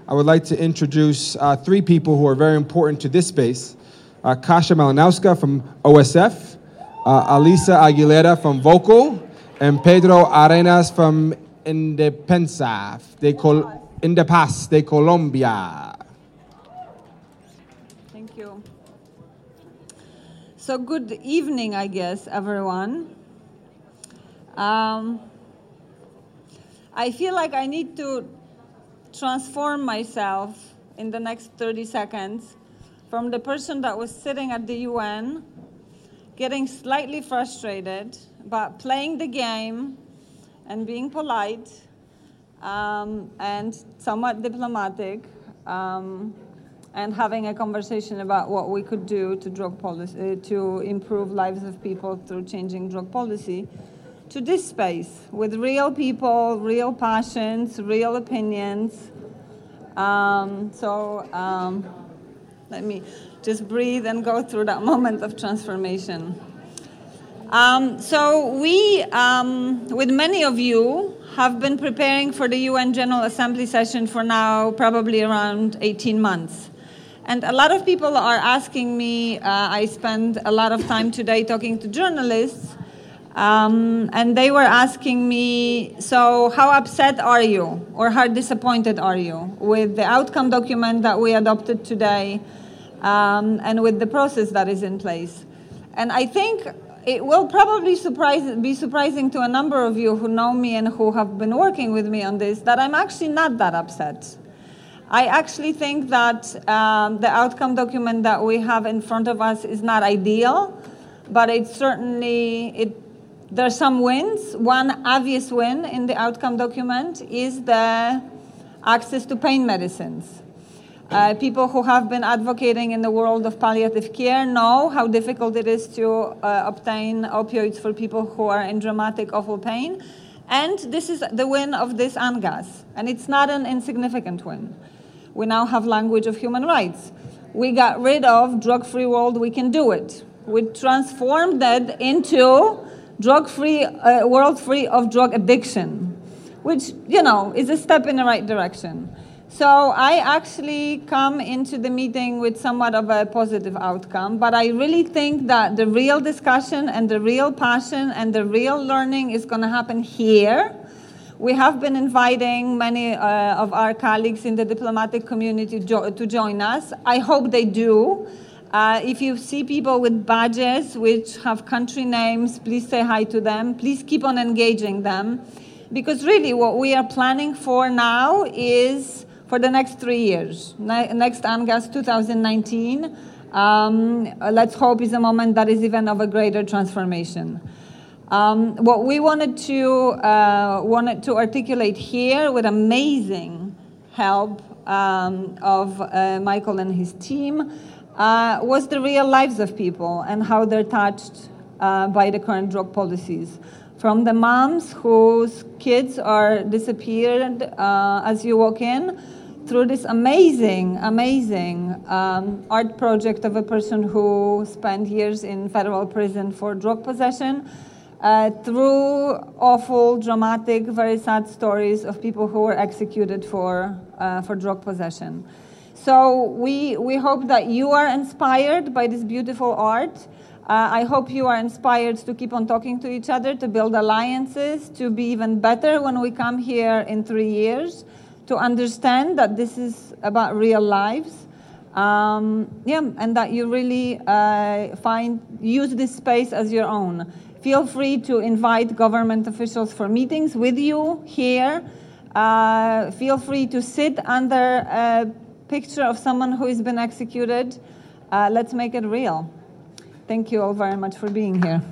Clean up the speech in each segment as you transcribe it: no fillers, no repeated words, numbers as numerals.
I would like to introduce three people who are very important to this space. Kasia Malinowska from OSF, Alisa Aguilera from Vocal, and Pedro Arenas from Indepaz de Colombia. Thank you. So good evening, I guess, everyone. I feel like I need to transform myself in the next 30 seconds from the person that was sitting at the UN, getting slightly frustrated, but playing the game and being polite and somewhat diplomatic, and having a conversation about what we could do to drug policy, to improve lives of people through changing drug policy, to this space with real people, real passions, real opinions. Let me just breathe and go through that moment of transformation. So we, with many of you, have been preparing for the UN General Assembly session for now probably around 18 months. And a lot of people are asking me, I spend a lot of time today talking to journalists, and they were asking me, so how upset are you, or how disappointed are you with the outcome document that we adopted today, and with the process that is in place? And I think it will probably be surprising to a number of you who know me and who have been working with me on this, that I'm actually not that upset. I actually think that the outcome document that we have in front of us is not ideal, but it's certainly, there are some wins. One obvious win in the outcome document is the access to pain medicines. People who have been advocating in the world of palliative care know how difficult it is to obtain opioids for people who are in dramatic, awful pain. And this is the win of this UNGAS. And it's not an insignificant win. We now have language of human rights. We got rid of drug-free world, we can do it. We transformed that into drug-free, world free of drug addiction, which, is a step in the right direction. So I actually come into the meeting with somewhat of a positive outcome, but I really think that the real discussion and the real passion and the real learning is going to happen here. We have been inviting many of our colleagues in the diplomatic community to join us. I hope they do. If you see people with badges which have country names, please say hi to them. Please keep on engaging them. Because really what we are planning for now is for the next 3 years. Next UNGAS 2019, let's hope is a moment that is even of a greater transformation. What we wanted to articulate here with amazing help of Michael and his team was the real lives of people and how they're touched by the current drug policies. From the moms whose kids are disappeared as you walk in, through this amazing art project of a person who spent years in federal prison for drug possession, through awful, dramatic, very sad stories of people who were executed for drug possession. So we hope that you are inspired by this beautiful art. I hope you are inspired to keep on talking to each other, to build alliances, to be even better when we come here in 3 years, to understand that this is about real lives, and that you really use this space as your own. Feel free to invite government officials for meetings with you here. Feel free to sit under a picture of someone who has been executed. Let's make it real. Thank you all very much for being here.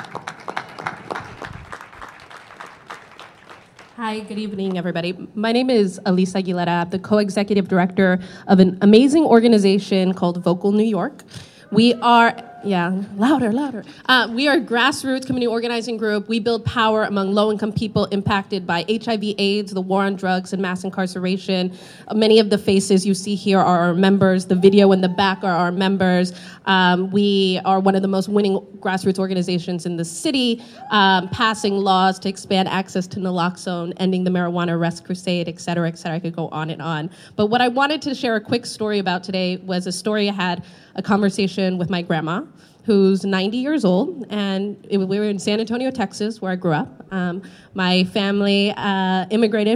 Hi, good evening, everybody. My name is Alisa Aguilera. I'm the co-executive director of an amazing organization called Vocal New York. We are Yeah, louder, louder. We are a grassroots community organizing group. We build power among low-income people impacted by HIV/AIDS, the war on drugs, and mass incarceration. Many of the faces you see here are our members. The video in the back are our members. We are one of the most winning grassroots organizations in the city, passing laws to expand access to naloxone, ending the marijuana arrest crusade, et cetera, et cetera. I could go on and on. But what I wanted to share a quick story about today was a story I had a conversation with my grandma, who's 90 years old, and we were in San Antonio, Texas, where I grew up. My family immigrated,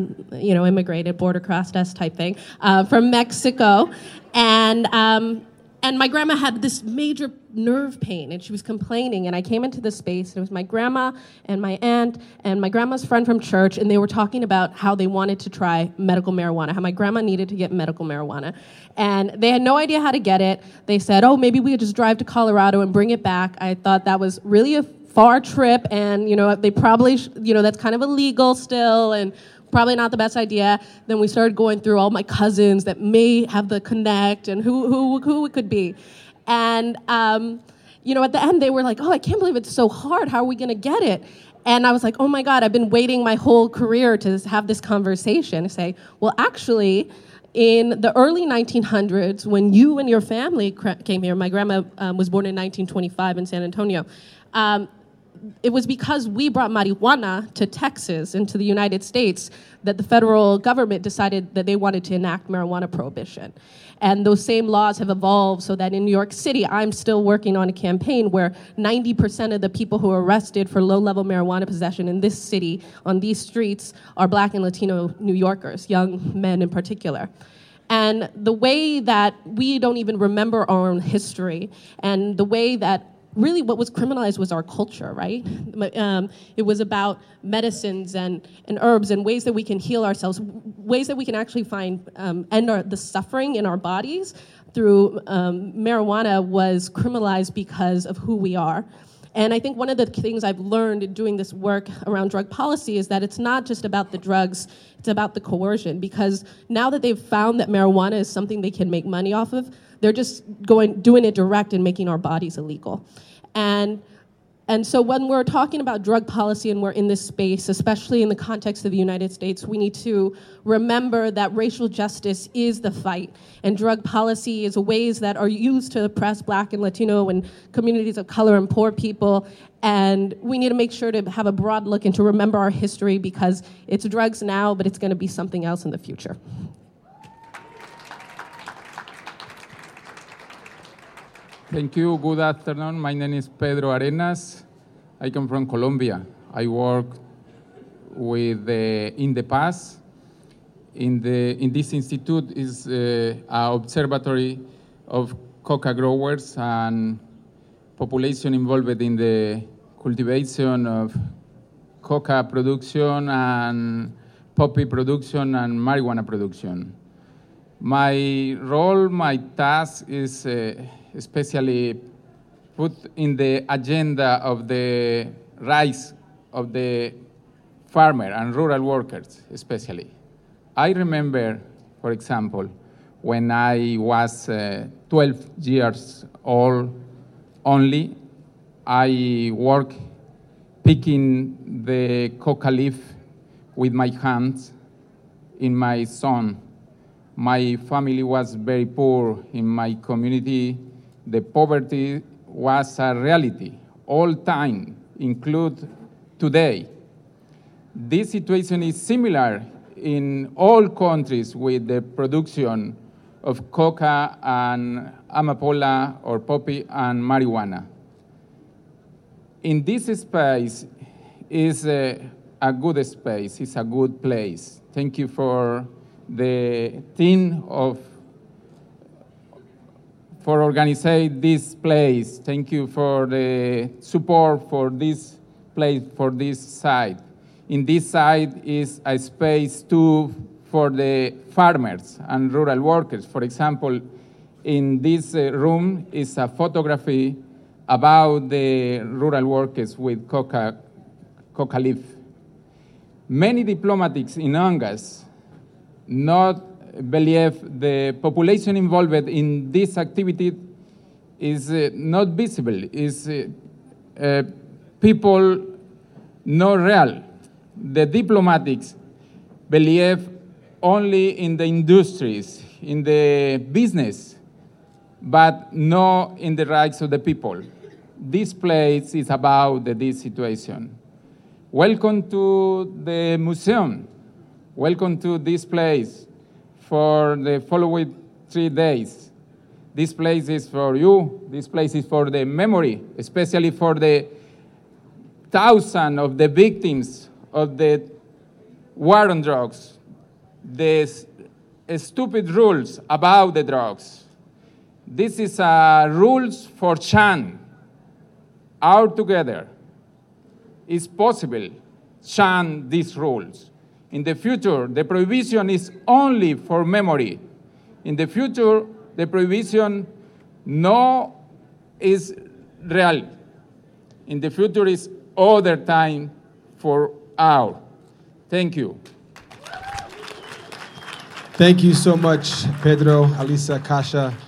border crossed us type thing, from Mexico, and my grandma had this major nerve pain, and she was complaining, and I came into the space, and it was my grandma and my aunt and my grandma's friend from church, and they were talking about how they wanted to try medical marijuana, how my grandma needed to get medical marijuana, and they had no idea how to get it. They said, oh, maybe we could just drive to Colorado and bring it back. I thought that was really a far trip, and, they probably, that's kind of illegal still, and probably not the best idea. Then we started going through all my cousins that may have the connect and who it could be. And, at the end, they were like, oh, I can't believe it's so hard. How are we going to get it? And I was like, oh, my God, I've been waiting my whole career to have this conversation. To say, well, actually, in the early 1900s, when you and your family came here, my grandma was born in 1925 in San Antonio, it was because we brought marijuana to Texas and to the United States that the federal government decided that they wanted to enact marijuana prohibition. And those same laws have evolved so that in New York City, I'm still working on a campaign where 90% of the people who are arrested for low-level marijuana possession in this city, on these streets, are Black and Latino New Yorkers, young men in particular. And the way that we don't even remember our own history, and the way that really what was criminalized was our culture, right? It was about medicines and herbs and ways that we can heal ourselves, ways that we can actually find end the suffering in our bodies through marijuana was criminalized because of who we are. And I think one of the things I've learned in doing this work around drug policy is that it's not just about the drugs, it's about the coercion. Because now that they've found that marijuana is something they can make money off of, they're just doing it direct and making our bodies illegal. And so when we're talking about drug policy and we're in this space, especially in the context of the United States, we need to remember that racial justice is the fight. And drug policy is ways that are used to oppress Black and Latino and communities of color and poor people. And we need to make sure to have a broad look and to remember our history, because it's drugs now, but it's going to be something else in the future. Thank you. Good afternoon. My name is Pedro Arenas. I come from Colombia. I work with in the past. In this institute is an observatory of coca growers and population involved in the cultivation of coca production and poppy production and marijuana production. My role, my task is especially put in the agenda of the rights of the farmer and rural workers, especially. I remember, for example, when I was 12 years old only, I worked picking the coca leaf with my hands in my son. My family was very poor in my community. The poverty was a reality all time, include today. This situation is similar in all countries with the production of coca and amapola or poppy and marijuana. In this space is a good space, it's a good place. Thank you for the team for organizing this place. Thank you for the support for this place, for this site. In this site is a space too for the farmers and rural workers. For example, in this room is a photography about the rural workers with coca leaf. Many diplomats in Angas not believe the population involved in this activity is not visible, is people not real. The diplomatics believe only in the industries, in the business, but not in the rights of the people. This place is about this situation. Welcome to the museum. Welcome to this place for the following 3 days. This place is for you. This place is for the memory, especially for the thousands of the victims of the war on drugs, the stupid rules about the drugs. This is rules for Chan. All together, it's possible Chan these rules. In the future, the prohibition is only for memory. In the future, the prohibition no is real. In the future is other time for our. Thank you. Thank you so much, Pedro, Alisa, Kasia.